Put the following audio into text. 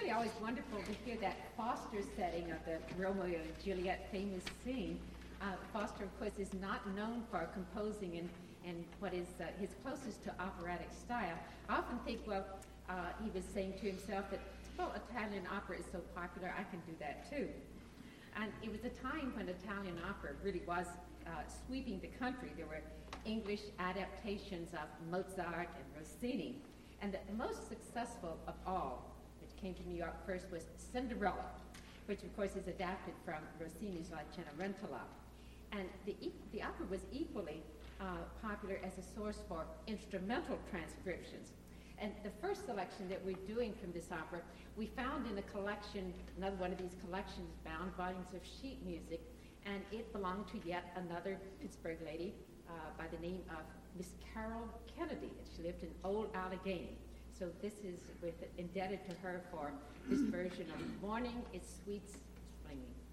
really always wonderful to hear that Foster setting of the Romeo and Juliet famous scene. Foster, of course, is not known for composing in what is his closest to operatic style. I often think, he was saying to himself that, Italian opera is so popular, I can do that too. And it was a time when Italian opera really was sweeping the country. There were English adaptations of Mozart and Rossini. And the most successful of all, which came to New York first, was Cinderella, which of course is adapted from Rossini's La Cenerentola. And the opera was equally popular as a source for instrumental transcriptions. And the first selection that we're doing from this opera, we found in a collection, another one of these collections, bound volumes of sheet music, and it belonged to yet another Pittsburgh lady by the name of Miss Carol Kennedy. She lived in Old Allegheny. So this is indebted to her for this version of Morning It Sweets Springing.